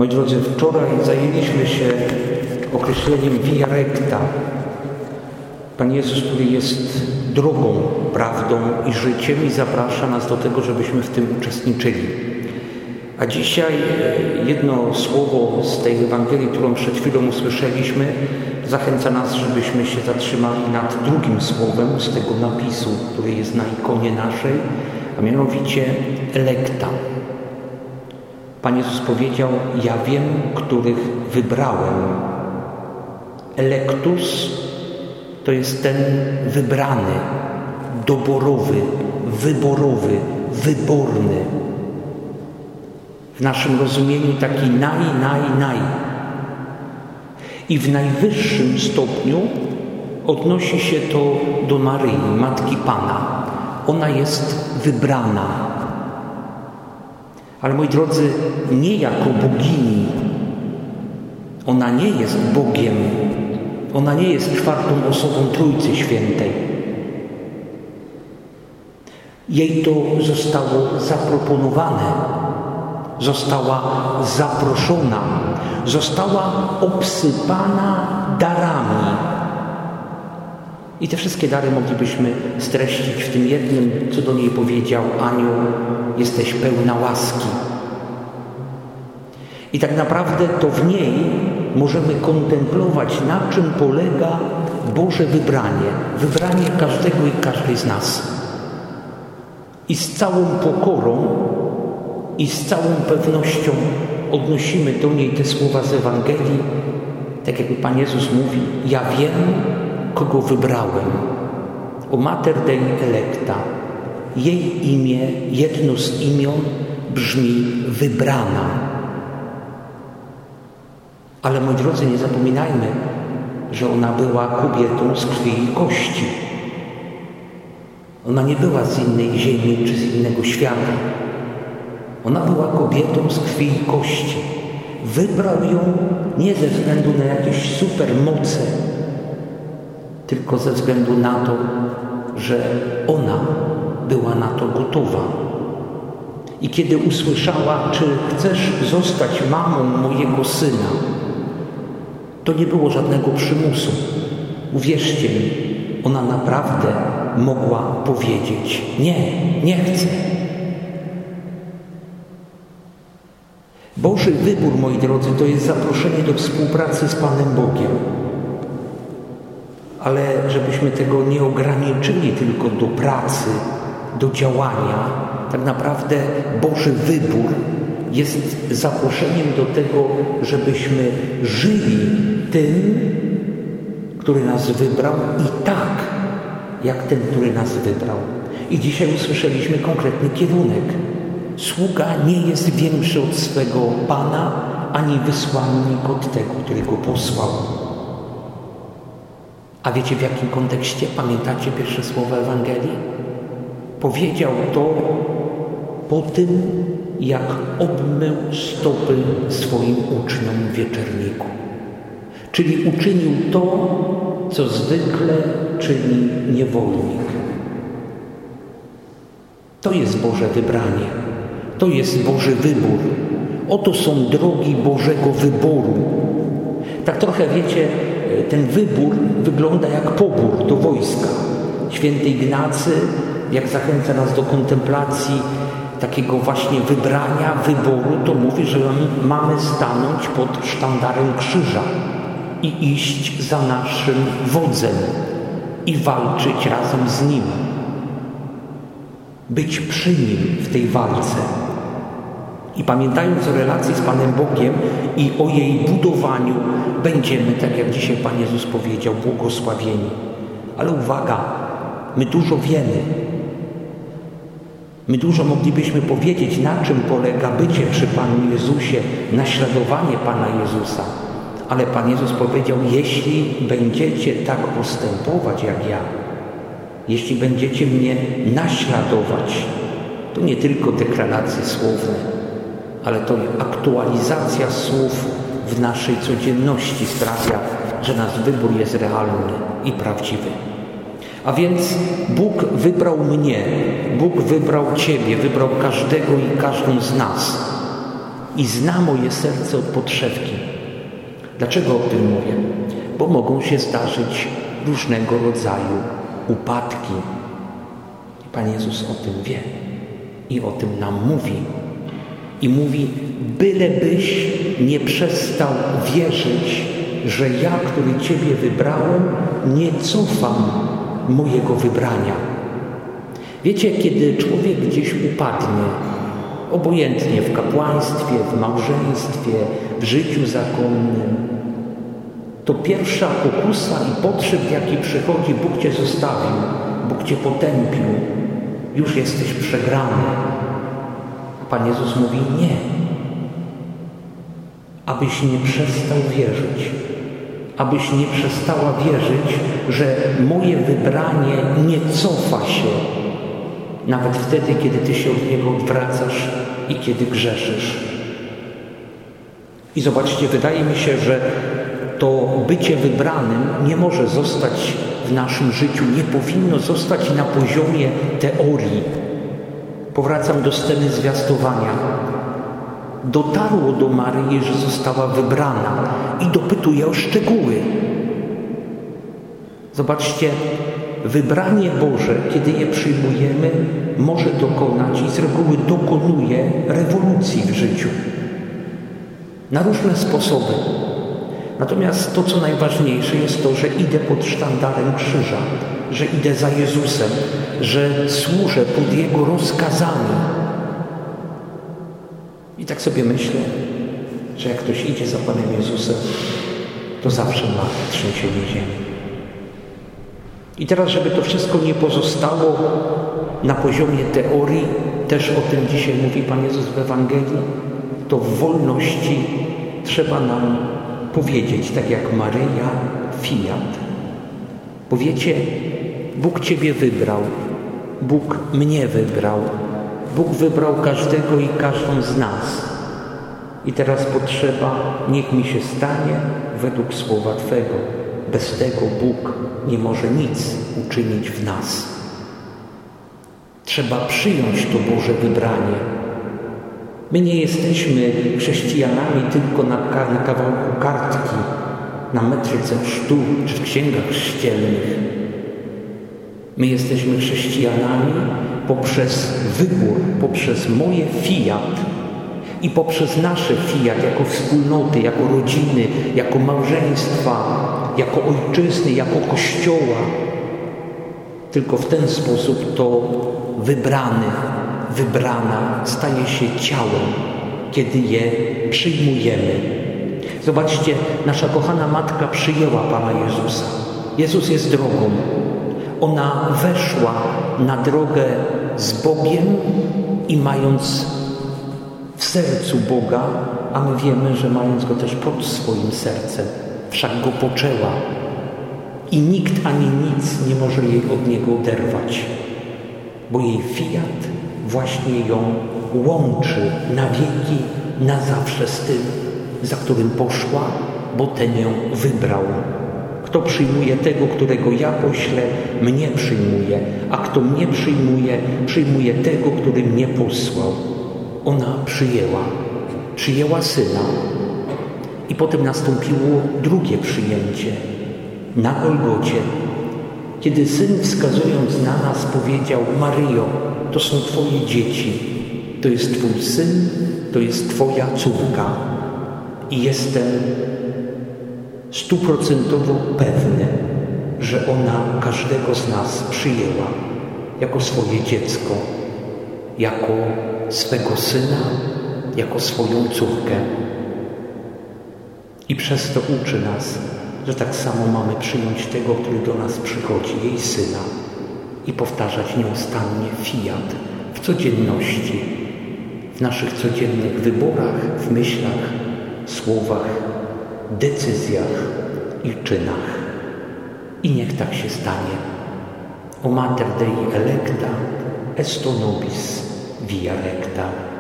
Moi drodzy, wczoraj zajęliśmy się określeniem via recta. Pan Jezus, który jest drogą, prawdą i życiem i zaprasza nas do tego, żebyśmy w tym uczestniczyli. A dzisiaj jedno słowo z tej Ewangelii, którą przed chwilą usłyszeliśmy, zachęca nas, żebyśmy się zatrzymali nad drugim słowem z tego napisu, który jest na ikonie naszej, a mianowicie elekta. Pan Jezus powiedział: ja wiem, których wybrałem. Electus to jest ten wybrany, doborowy, wyborowy, wyborny. W naszym rozumieniu taki naj. I w najwyższym stopniu odnosi się to do Maryi, Matki Pana. Ona jest wybrana. Ale moi drodzy, nie jako bogini. Ona nie jest Bogiem. Ona nie jest czwartą osobą Trójcy Świętej. Jej to zostało zaproponowane. Została zaproszona. Została obsypana darami. I te wszystkie dary moglibyśmy streścić w tym jednym, co do niej powiedział anioł: jesteś pełna łaski. I tak naprawdę to w niej możemy kontemplować, na czym polega Boże wybranie. Wybranie każdego i każdej z nas. I z całą pokorą i z całą pewnością odnosimy do niej te słowa z Ewangelii. Tak jakby Pan Jezus mówi: ja wiem, kogo wybrałem. O Mater Dei Electa. Jej imię, jedno z imion brzmi wybrana. Ale moi drodzy, nie zapominajmy, że ona była kobietą z krwi i kości. Ona nie była z innej ziemi czy z innego świata. Ona była kobietą z krwi i kości. Wybrał ją nie ze względu na jakieś supermoce, tylko ze względu na to, że ona była na to gotowa. I kiedy usłyszała: czy chcesz zostać mamą mojego syna, to nie było żadnego przymusu. Uwierzcie mi, ona naprawdę mogła powiedzieć: nie chcę. Boży wybór, moi drodzy, to jest zaproszenie do współpracy z Panem Bogiem. Ale żebyśmy tego nie ograniczyli tylko do pracy, do działania, tak naprawdę Boży wybór jest zaproszeniem do tego, żebyśmy żyli tym, który nas wybrał, i tak, jak ten, który nas wybrał. I dzisiaj usłyszeliśmy konkretny kierunek. Sługa nie jest większy od swego Pana, ani wysłannik od tego, który go posłał. A wiecie, w jakim kontekście? Pamiętacie pierwsze słowa Ewangelii? Powiedział to po tym, jak obmył stopy swoim uczniom w wieczerniku. Czyli uczynił to, co zwykle czyni niewolnik. To jest Boże wybranie. To jest Boży wybór. Oto są drogi Bożego wyboru. Tak trochę, wiecie, ten wybór wygląda jak pobór do wojska. Święty Ignacy, jak zachęca nas do kontemplacji takiego właśnie wybrania, wyboru, to mówi, że mamy stanąć pod sztandarem krzyża i iść za naszym wodzem i walczyć razem z Nim. Być przy Nim w tej walce. I pamiętając o relacji z Panem Bogiem i o jej budowaniu, będziemy, tak jak dzisiaj Pan Jezus powiedział, błogosławieni. Ale uwaga, my dużo wiemy. My dużo moglibyśmy powiedzieć, na czym polega bycie przy Panu Jezusie, naśladowanie Pana Jezusa. Ale Pan Jezus powiedział: jeśli będziecie tak postępować jak ja, jeśli będziecie mnie naśladować, to nie tylko deklaracje słowne, ale to aktualizacja słów w naszej codzienności sprawia, że nasz wybór jest realny i prawdziwy. A więc Bóg wybrał mnie, Bóg wybrał Ciebie, wybrał każdego i każdą z nas. i zna moje serce od podszewki. Dlaczego o tym mówię? Bo mogą się zdarzyć różnego rodzaju upadki. Pan Jezus o tym wie i o tym nam mówi. I mówi, bylebyś nie przestał wierzyć, że ja, który Ciebie wybrałem, nie cofam mojego wybrania. Wiecie, kiedy człowiek gdzieś upadnie, obojętnie w kapłaństwie, w małżeństwie, w życiu zakonnym, to pierwsza pokusa i potrzeb, jaki przychodzi, Bóg Cię zostawił, Bóg Cię potępił, już jesteś przegrany. Pan Jezus mówi nie, abyś nie przestał wierzyć, abyś nie przestała wierzyć, że moje wybranie nie cofa się, nawet wtedy, kiedy Ty się od Niego odwracasz i kiedy grzeszysz. I zobaczcie, wydaje mi się, że to bycie wybranym nie może zostać w naszym życiu, nie powinno zostać na poziomie teorii. Powracam do sceny zwiastowania. Dotarło do Maryi, że została wybrana i dopytuje o szczegóły. Zobaczcie, wybranie Boże, kiedy je przyjmujemy, może dokonać i z reguły dokonuje rewolucji w życiu. Na różne sposoby. Natomiast to, co najważniejsze, jest to, że idę pod sztandarem krzyża, że idę za Jezusem, że służę pod Jego rozkazami. I tak sobie myślę, że jak ktoś idzie za Panem Jezusem, to zawsze ma trzęsienie ziemi. I teraz, żeby to wszystko nie pozostało na poziomie teorii, też o tym dzisiaj mówi Pan Jezus w Ewangelii, to w wolności trzeba nam powiedzieć, tak jak Maryja, fiat. Bo wiecie, Bóg Ciebie wybrał, Bóg mnie wybrał, Bóg wybrał każdego i każdą z nas. I teraz potrzeba, niech mi się stanie według słowa Twego. Bez tego Bóg nie może nic uczynić w nas. Trzeba przyjąć to Boże wybranie. My nie jesteśmy chrześcijanami tylko na kawałku kartki, na metryce chrztu czy w księgach chrzcielnych. My jesteśmy chrześcijanami poprzez wybór, poprzez moje fiat i poprzez nasze fiat jako wspólnoty, jako rodziny, jako małżeństwa, jako ojczyzny, jako Kościoła. Tylko w ten sposób to wybrany, wybrana staje się ciałem, kiedy je przyjmujemy. Zobaczcie, nasza kochana Matka przyjęła Pana Jezusa. Jezus jest drogą. Ona weszła na drogę z Bogiem i mając w sercu Boga, a my wiemy, że mając Go też pod swoim sercem, wszak Go poczęła i nikt ani nic nie może jej od Niego oderwać, bo jej fiat właśnie ją łączy na wieki, na zawsze z tym, za którym poszła, bo ten ją wybrał. Kto przyjmuje tego, którego ja poślę, mnie przyjmuje, a kto mnie przyjmuje, przyjmuje tego, który mnie posłał. Ona przyjęła Syna i potem nastąpiło drugie przyjęcie na Golgocie, kiedy Syn, wskazując na nas, powiedział: Maryjo, to są Twoje dzieci, to jest Twój Syn, to jest Twoja córka. I jestem 100% pewny, że ona każdego z nas przyjęła jako swoje dziecko, jako swego syna, jako swoją córkę. I przez to uczy nas, że tak samo mamy przyjąć tego, który do nas przychodzi, jej Syna, i powtarzać nieustannie fiat w codzienności, w naszych codziennych wyborach, w myślach, słowach, decyzjach i czynach. I niech tak się stanie. O Mater Dei electa, est nobis via recta.